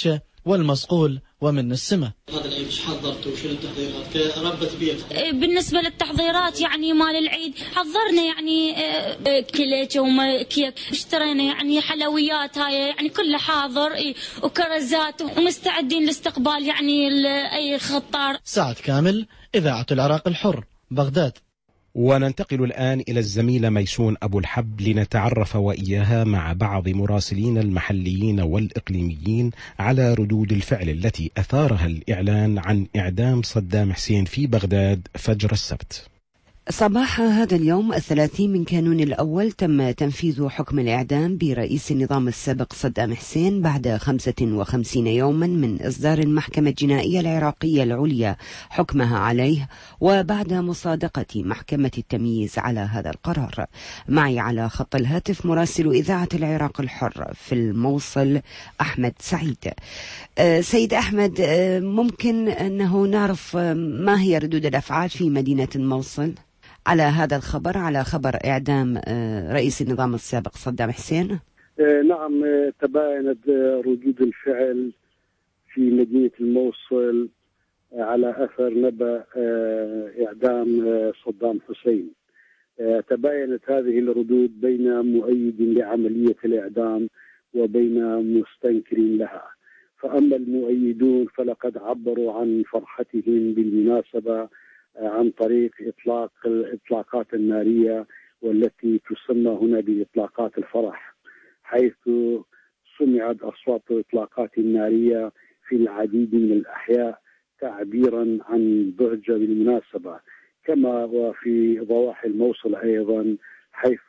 والمصقول ومن السمة. هذا العيد ايش حضرتوا وشنو التحضيرات كربة بيت؟ بالنسبة للتحضيرات يعني مال العيد حضرنا يعني كليتش وكيك، اشترينا يعني حلويات هاي يعني كله حاضر وكرزات ومستعدين لاستقبال يعني أي خطار. سعد كامل، إذاعة العراق الحر، بغداد. وننتقل الآن إلى الزميلة ميسون أبو الحب لنتعرف وإياها مع بعض مراسلين المحليين والإقليميين على ردود الفعل التي أثارها الإعلان عن إعدام صدام حسين في بغداد فجر السبت. صباح هذا اليوم 30 من كانون الأول تم تنفيذ حكم الإعدام برئيس النظام السابق صدام حسين بعد 55 يوما من إصدار المحكمة الجنائية العراقية العليا حكمها عليه، وبعد مصادقة محكمة التمييز على هذا القرار. معي على خط الهاتف مراسل إذاعة العراق الحر في الموصل أحمد سعيد. سيد أحمد، ممكن أنه نعرف ما هي ردود الأفعال في مدينة الموصل على هذا الخبر، على خبر إعدام رئيس النظام السابق صدام حسين؟ نعم، تباينت ردود الفعل في مدينة الموصل على أثر نبأ إعدام صدام حسين. تباينت هذه الردود بين مؤيد لعملية الإعدام وبين مستنكر لها. فأما المؤيدون فلقد عبروا عن فرحتهم بالمناسبة عن طريق إطلاق الإطلاقات النارية، والتي تسمى هنا بإطلاقات الفرح، حيث سمعت أصوات الإطلاقات النارية في العديد من الأحياء تعبيرا عن ضجة بالمناسبة، كما وفي ضواحي الموصل أيضا، حيث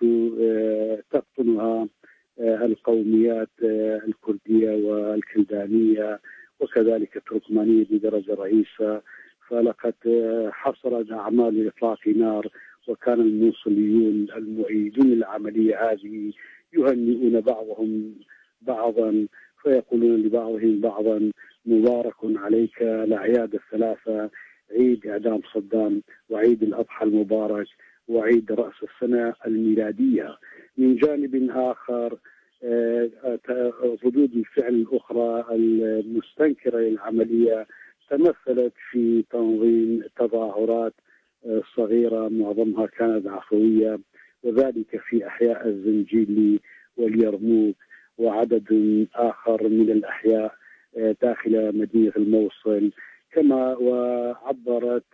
تقطنها القوميات الكردية والكلدانية وكذلك التركمانية بدرجة رئيسة. فلقد حصلت أعمال إطلاق نار، وكان الموصليون المؤيدون للعملية هذه يهنئون بعضهم بعضا، فيقولون لبعضهم بعضا: مبارك عليك الأعياد الثلاثة، عيد إعدام صدام وعيد الأضحى المبارك وعيد رأس السنة الميلادية. من جانب آخر، ردود الفعل الأخرى المستنكرة للعملية تمثلت في تنظيم تظاهرات صغيرة معظمها كانت عفوية، وذلك في أحياء الزنجيلي واليرموك وعدد آخر من الأحياء داخل مدينة الموصل. كما وعبرت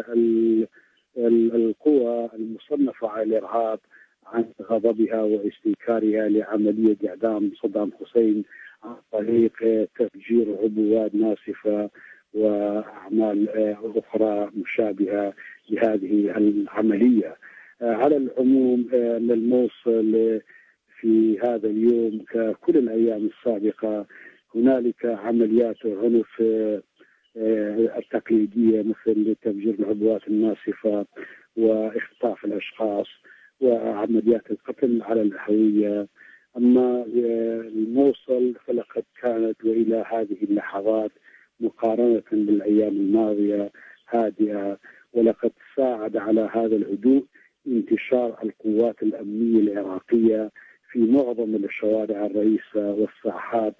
القوى المصنفة على الإرهاب عن غضبها واستنكارها لعملية إعدام صدام حسين عن طريق تفجير عبوات ناسفة وأعمال أخرى مشابهة لهذه العملية. على العموم، الموصل في هذا اليوم ككل الأيام السابقة هنالك عمليات عنف التقليدية مثل تفجير العبوات الناسفة واختطاف الأشخاص وعمليات القتل على الهوية. أما الموصل فلقد كانت وإلى هذه اللحظات مقارنة بالأيام الماضية هادئة، ولقد ساعد على هذا الهدوء انتشار القوات الأمنية العراقية في معظم الشوارع الرئيسة والساحات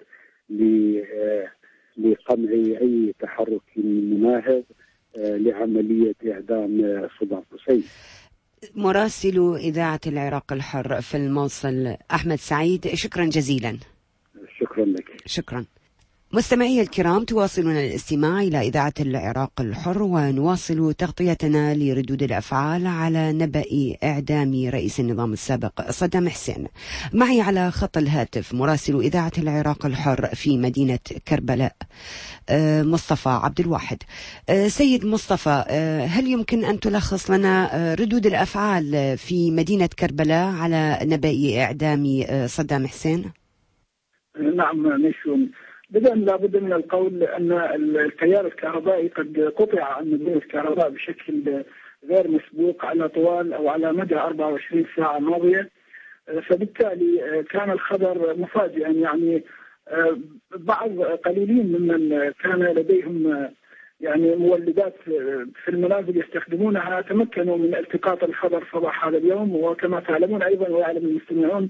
لقمع أي تحرك مناهض لعملية إعدام صدام حسين. مراسل إذاعة العراق الحر في الموصل أحمد سعيد، شكرا جزيلا. شكرا لك. شكرا. مستمعي الكرام، تواصلون الاستماع إلى إذاعة العراق الحر، ونواصل تغطيتنا لردود الأفعال على نبأ إعدام رئيس النظام السابق صدام حسين. معي على خط الهاتف مراسل إذاعة العراق الحر في مدينة كربلاء مصطفى عبد الواحد. سيد مصطفى، هل يمكن أن تلخص لنا ردود الأفعال في مدينة كربلاء على نبأ إعدام صدام حسين؟ نعم ميسون، بدءا لابد من القول أن التيار الكهربائي قد قطع عن مدينة كهرباء بشكل غير مسبوق على طوال أو على مدى 24 ساعة ماضية، فبالتالي كان الخبر مفاجئا. يعني بعض قليلين ممن كان لديهم يعني مولدات في المنازل يستخدمونها تمكنوا من التقاط الخبر صباح هذا اليوم. وكما تعلمون أيضا ويعلم المستمعون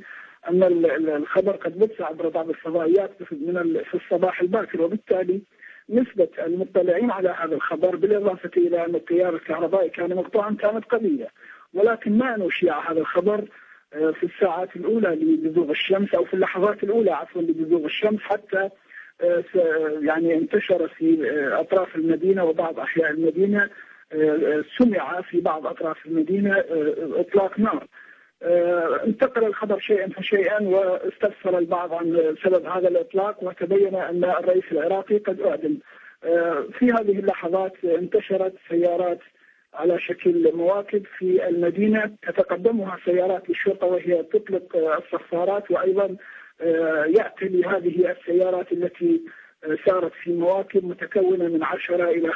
أن الخبر قد بث عبر بعض الفضائيات في الصباح الباكر، وبالتالي نسبة المطلعين على هذا الخبر بالإضافة إلى أن التيار الكهربائي كان مقطوعا كانت قليلة، ولكن ما نشيع هذا الخبر في الساعات الأولى لبزوغ الشمس أو في اللحظات الأولى عفوا لبزوغ الشمس، حتى يعني انتشر في أطراف المدينة وبعض أحياء المدينة، سمع في بعض أطراف المدينة إطلاق نار. انتقل الخبر شيئا فشيئا واستفسر البعض عن سبب هذا الإطلاق، وتبين أن الرئيس العراقي قد أعدم. في هذه اللحظات انتشرت سيارات على شكل مواكب في المدينة، تتقدمها سيارات الشرطة وهي تطلق الصفارات، وأيضا يأتي هذه السيارات التي سارت في مواكب متكونة من 10 إلى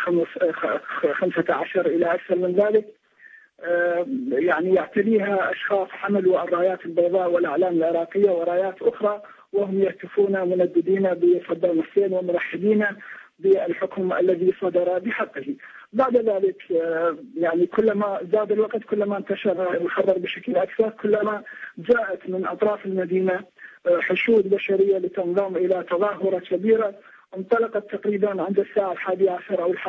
15 إلى أكثر من ذلك، يعني يعتليها أشخاص حملوا الرايات البيضاء والأعلام العراقية ورايات أخرى، وهم يهتفون منددين بصدام حسين ومرحبين بالحكم الذي صدر بحقه. بعد ذلك يعني كلما زاد الوقت كلما انتشر الخبر بشكل أكثر، كلما جاءت من أطراف المدينة حشود بشرية لتنضم إلى تظاهرة كبيرة انطلقت تقريبا عند الساعة 11 أو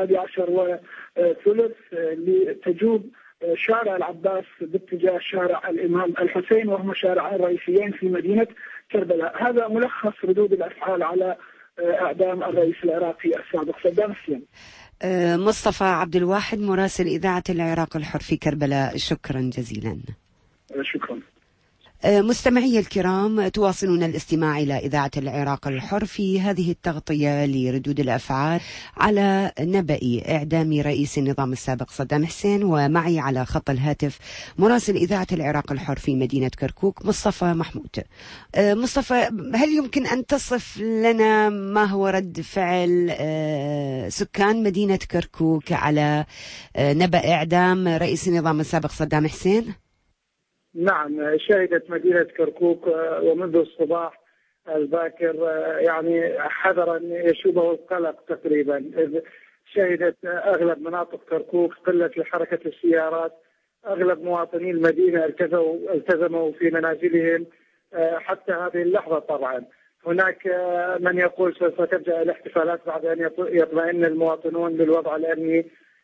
11:30 لتجوب شارع العباس باتجاه شارع الإمام الحسين، وهما شارعين رئيسيين في مدينة كربلاء. هذا ملخص ردود الأفعال على إعدام الرئيس العراقي السابق صدام حسين. مصطفى عبد الواحد مراسل إذاعة العراق الحر في كربلاء، شكرا جزيلا. شكرا. مستمعي الكرام، تواصلون الاستماع إلى إذاعة العراق الحر في هذه التغطية لردود الأفعال على نبأ إعدام رئيس النظام السابق صدام حسين، ومعي على خط الهاتف مراسل إذاعة العراق الحر في مدينة كركوك مصطفى محمود. مصطفى، هل يمكن أن تصف لنا ما هو رد فعل سكان مدينة كركوك على نبأ إعدام رئيس النظام السابق صدام حسين؟ نعم، شهدت مدينة كركوك ومنذ الصباح الباكر يعني حذرا يشوبه القلق تقريبا، إذ شهدت أغلب مناطق كركوك قلة في حركة السيارات، أغلب مواطني المدينة التزموا في منازلهم حتى هذه اللحظة. طبعا هناك من يقول سوف تبدأ الاحتفالات بعد أن يطمئن المواطنون بالوضع الأمني،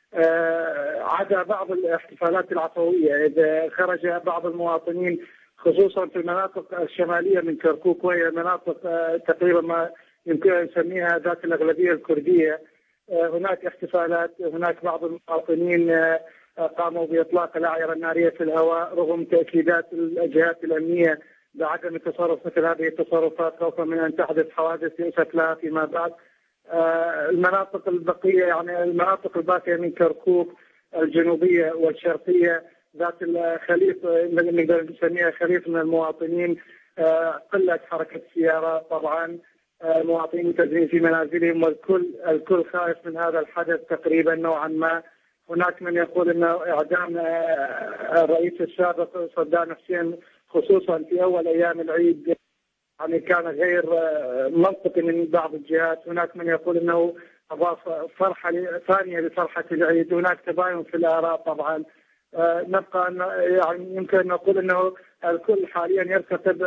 عدا بعض الاحتفالات العفوية، إذا خرج بعض المواطنين خصوصا في المناطق الشمالية من كركوك، وهي مناطق تقريبا ما يمكن أن نسميها ذات الأغلبية الكردية، هناك احتفالات. هناك بعض المواطنين قاموا بإطلاق الأعيرة النارية في الهواء رغم تأكيدات الجهات الأمنية بعدم التصرف مثل هذه التصرفات خوفا من أن تحدث حوادث يؤسف لها فيما بعد. المناطق البقية يعني المناطق الباقية من كركوك الجنوبية والشرقية ذات الخليط نقدر نسميها خليط من المواطنين، قلة حركة السيارات. طبعا المواطنين متجهين في منازلهم، والكل خائف من هذا الحدث تقريبا نوعا ما. هناك من يقول انه اعدام الرئيس السابق صدام حسين خصوصا في اول ايام العيد يعني كان غير منطقي من بعض الجهات. هناك من يقول انه اضاف فرحه ثانيه لفرحه العيد. هناك تباين في الاراء. طبعا نبقى يعني يمكن ان نقول انه الكل حاليا يرتقب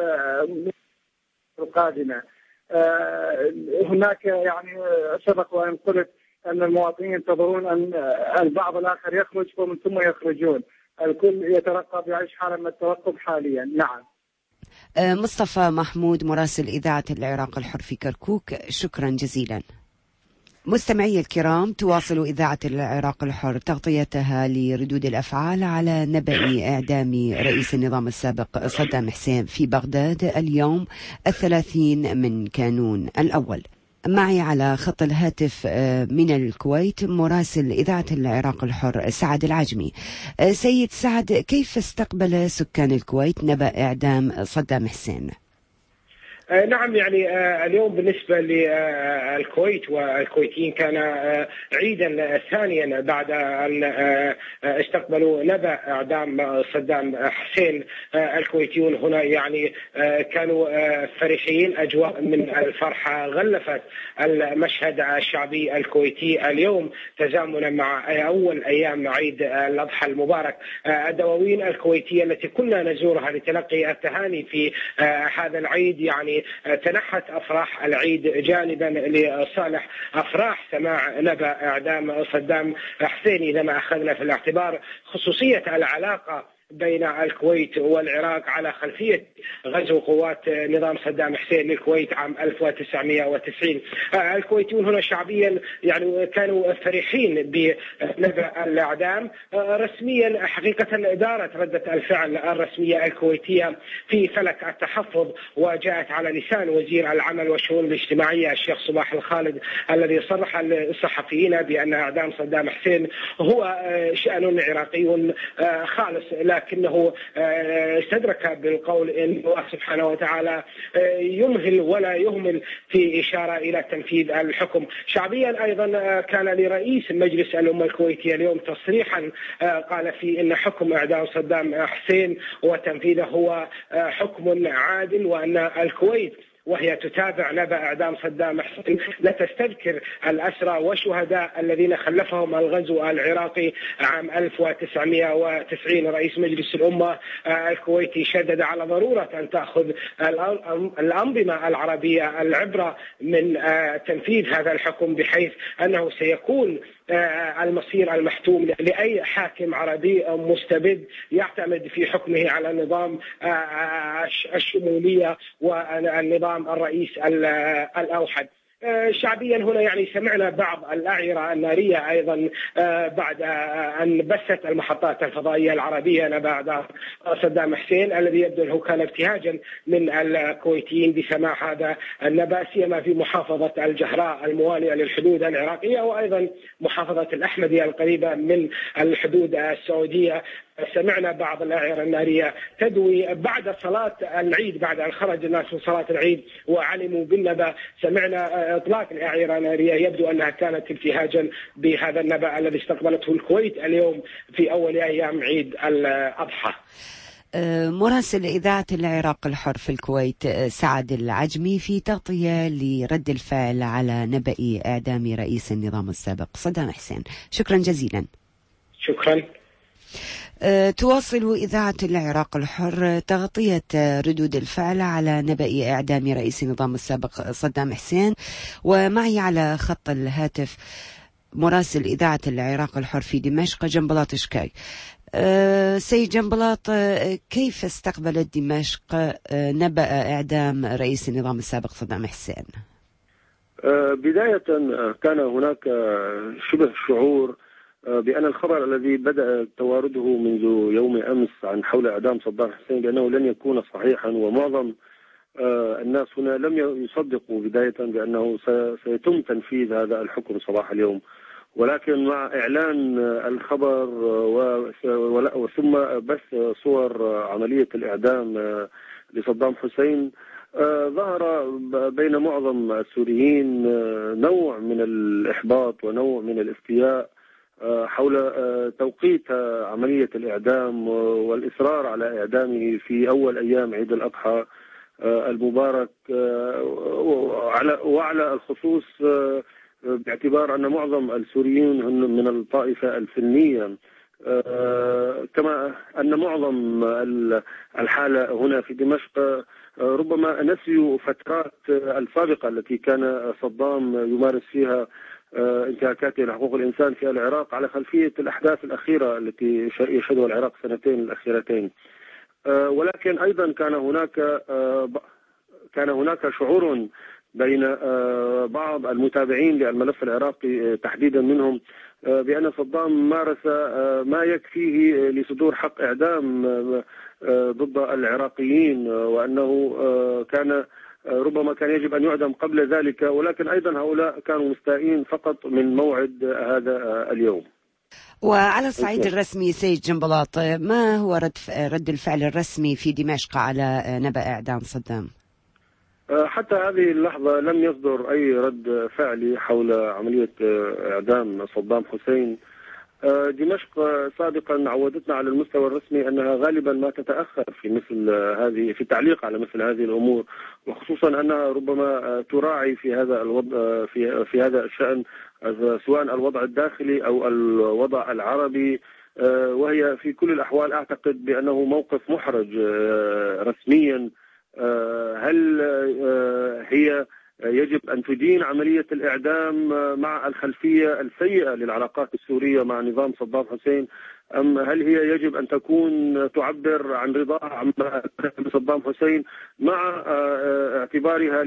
القادمه. هناك يعني سبق وان قلت ان المواطنين ينتظرون ان البعض الاخر يخرج ومن ثم يخرجون. الكل يترقب يعيش حاله من الترقب حاليا. نعم. مصطفى محمود مراسل إذاعة العراق الحر في كركوك، شكرا جزيلا. مستمعي الكرام، تواصل إذاعة العراق الحر تغطيتها لردود الأفعال على نبأ إعدام رئيس النظام السابق صدام حسين في بغداد اليوم 30 من كانون الأول. معي على خط الهاتف من الكويت مراسل إذاعة العراق الحر سعد العجمي. سيد سعد، كيف استقبل سكان الكويت نبأ إعدام صدام حسين؟ نعم، يعني اليوم بالنسبة للكويت والكويتيين كان عيدا ثانيا بعد أن استقبلوا نبأ إعدام صدام حسين. الكويتيون هنا يعني كانوا فرحين، أجواء من الفرحة غلفت المشهد الشعبي الكويتي اليوم تزامنا مع أول أيام عيد الأضحى المبارك. الدواوين الكويتية التي كنا نزورها لتلقي التهاني في هذا العيد يعني تنحت أفراح العيد جانبا لصالح أفراح سماع نبأ إعدام صدام حسين، إذا ما أخذنا في الاعتبار خصوصية العلاقة بين الكويت والعراق على خلفية غزو قوات نظام صدام حسين للكويت عام 1990. الكويتيون هنا شعبيا يعني كانوا فرحين بنبأ الإعدام. رسميا حقيقة دارت ردة الفعل الرسمية الكويتية في فلك التحفظ، وجاءت على لسان وزير العمل والشؤون الاجتماعية الشيخ صباح الخالد الذي صرح للصحفيين بأن إعدام صدام حسين هو شأن عراقي خالص، لكنه استدرك بالقول إن الله سبحانه وتعالى يمهل ولا يهمل في إشارة إلى تنفيذ الحكم. شعبيا أيضا كان لرئيس مجلس الأمة الكويتية اليوم تصريحا قال فيه إن حكم إعدام صدام حسين وتنفيذه هو حكم عادل، وأن الكويت وهي تتابع نبأ إعدام صدام حسين لا تستذكر الأسرى والشهداء الذين خلفهم الغزو العراقي عام 1990. رئيس مجلس الأمة الكويتي شدد على ضرورة أن تأخذ الأنظمة العربية العبرة من تنفيذ هذا الحكم، بحيث أنه سيكون المصير المحتوم لأي حاكم عربي مستبد يعتمد في حكمه على النظام الشمولية والنظام الرئيس الأوحد. شعبيا هنا يعني سمعنا بعض الأعيرة النارية أيضا بعد أن بثت المحطات الفضائية العربية نبأ صدام حسين، الذي يبدو أنه كان ابتهاجا من الكويتيين بسماع هذا النبأ، سيما في محافظة الجهراء الموالية للحدود العراقية، وأيضا محافظة الأحمدية القريبة من الحدود السعودية. سمعنا بعض الأعيرة النارية تدوي بعد صلاة العيد، بعد أن خرج الناس من صلاة العيد وعلموا بالنبأ، سمعنا إطلاق الأعيرة النارية يبدو أنها كانت ابتهاجا بهذا النبأ الذي استقبلته الكويت اليوم في أول أيام عيد الأضحى. مراسل إذاعة العراق الحر في الكويت سعد العجمي في تغطية لرد الفعل على نبأ إعدام رئيس النظام السابق صدام حسين. شكرا جزيلا. شكرا. تواصل إذاعة العراق الحر تغطية ردود الفعل على نبأ إعدام رئيس النظام السابق صدام حسين، ومعي على خط الهاتف مراسل إذاعة العراق الحر في دمشق جنبلاط شكاي. سيد جنبلاط، كيف استقبلت دمشق نبأ إعدام رئيس النظام السابق صدام حسين؟ بداية كان هناك شبه شعور بأن الخبر الذي بدأ توارده منذ يوم أمس عن حول إعدام صدام حسين بأنه لن يكون صحيحا، ومعظم الناس هنا لم يصدقوا بداية بأنه سيتم تنفيذ هذا الحكم صباح اليوم. ولكن مع إعلان الخبر وثم بث صور عملية الإعدام لصدام حسين، ظهر بين معظم السوريين نوع من الإحباط ونوع من الافتياء حول توقيت عملية الإعدام والإصرار على إعدامه في أول أيام عيد الأضحى المبارك، وعلى الخصوص باعتبار أن معظم السوريين هم من الطائفة السنية، كما أن معظم الحالة هنا في دمشق ربما نسيوا فترات السابقة التي كان صدام يمارس فيها انتهاكاته لحقوق الإنسان في العراق على خلفية الأحداث الأخيرة التي يشهدها العراق سنتين الأخيرتين. ولكن أيضا كان هناك شعور بين بعض المتابعين للملف العراقي تحديدا منهم بأن صدام مارس ما يكفيه لصدور حق إعدام ضد العراقيين، وأنه ربما كان يجب أن يعدم قبل ذلك، ولكن أيضا هؤلاء كانوا مستائين فقط من موعد هذا اليوم. وعلى الصعيد الرسمي سيد جنبلاط، ما هو رد الفعل الرسمي في دمشق على نبأ إعدام صدام؟ حتى هذه اللحظة لم يصدر أي رد فعلي حول عملية إعدام صدام حسين. دمشق سابقا عودتنا على المستوى الرسمي أنها غالبا ما تتأخر في مثل هذه في التعليق على مثل هذه الأمور، وخصوصا أنها ربما تراعي في هذا الوضع في هذا الشأن سواء الوضع الداخلي أو الوضع العربي، وهي في كل الأحوال أعتقد بأنه موقف محرج رسميا. هل هي يجب أن تدين عملية الإعدام مع الخلفية السيئة للعلاقات السورية مع نظام صدام حسين، أم هل هي يجب أن تكون تعبر عن رضاها عما صدام حسين مع اعتبارها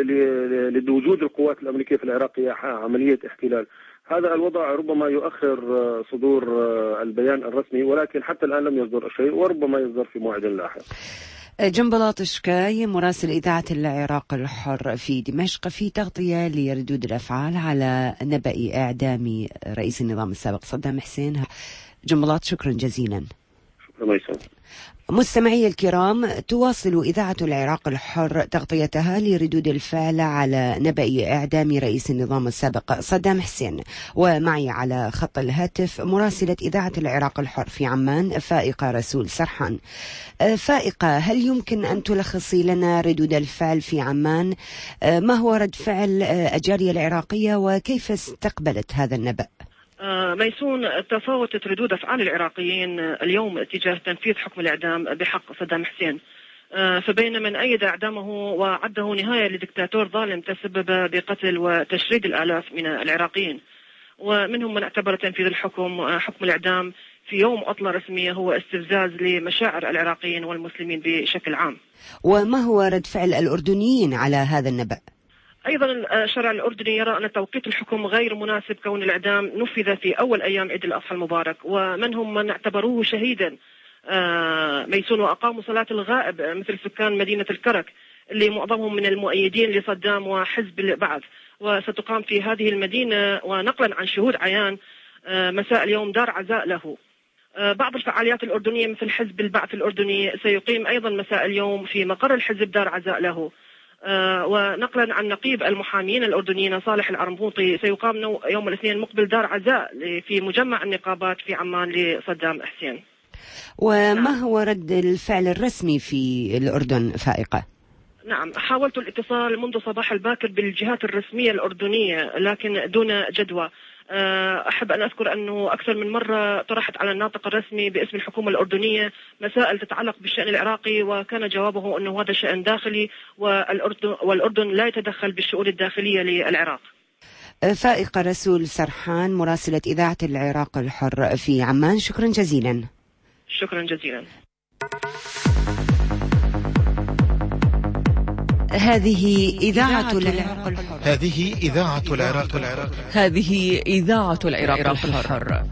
لوجود القوات الأمريكية في العراق عملية احتلال؟ هذا الوضع ربما يؤخر صدور البيان الرسمي، ولكن حتى الآن لم يصدر شيء وربما يصدر في موعد لاحق. جنبلاط شكاي مراسل إذاعة العراق الحر في دمشق في تغطية لردود الأفعال على نبأ إعدام رئيس النظام السابق صدام حسين. جنبلاط شكرا جزيلا. شكرا ميسان. مستمعي الكرام، تواصل إذاعة العراق الحر تغطيتها لردود الفعل على نبأ إعدام رئيس النظام السابق صدام حسين، ومعي على خط الهاتف مراسلة إذاعة العراق الحر في عمان فائقة رسول سرحان. فائقة، هل يمكن أن تلخصي لنا ردود الفعل في عمان؟ ما هو رد فعل الجالية العراقية وكيف استقبلت هذا النبأ؟ ميسون، تفاوتت ردود أفعال العراقيين اليوم تجاه تنفيذ حكم الإعدام بحق صدام حسين، فبين من أيد إعدامه وعده نهاية لدكتاتور ظالم تسبب بقتل وتشريد الآلاف من العراقيين، ومنهم من اعتبر تنفيذ حكم الإعدام في يوم عطلة رسمية هو استفزاز لمشاعر العراقيين والمسلمين بشكل عام. وما هو رد فعل الأردنيين على هذا النبأ؟ أيضا الشرع الأردني يرى أن توقيت الحكم غير مناسب كون الإعدام نفذ في أول أيام عيد الأضحى المبارك، ومنهم من اعتبروه شهيدا ميسون وأقاموا صلاة الغائب مثل سكان مدينة الكرك اللي معظمهم من المؤيدين لصدام وحزب البعث، وستقام في هذه المدينة ونقلا عن شهود عيان مساء اليوم دار عزاء له. بعض الفعاليات الأردنية مثل حزب البعث الأردني سيقيم أيضا مساء اليوم في مقر الحزب دار عزاء له. ونقلا عن نقيب المحامين الأردنيين صالح العرمبوطي سيقام يوم الاثنين المقبل دار عزاء في مجمع النقابات في عمان لصدام حسين. وما هو رد الفعل الرسمي في الأردن فائقة؟ نعم، حاولت الاتصال منذ صباح الباكر بالجهات الرسمية الأردنية لكن دون جدوى. أحب أن أذكر أنه أكثر من مرة طرحت على الناطق الرسمي باسم الحكومة الأردنية مسائل تتعلق بالشأن العراقي، وكان جوابه أنه هذا شأن داخلي والأردن لا يتدخل بالشؤون الداخلية للعراق. فائقة رسول سرحان مراسلة إذاعة العراق الحر في عمان، شكرا جزيلا. شكرا جزيلا. هذه إذاعة العراق الحر. هذه إذاعة العراق الحر. هذه إذاعة العراق الحر.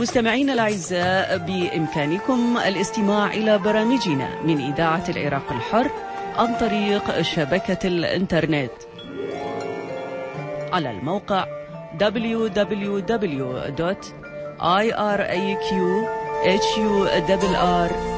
مستمعين الأعزاء، بإمكانكم الاستماع إلى برامجنا من إذاعة العراق الحر عن طريق شبكة الإنترنت على الموقع www.iraqhur.org.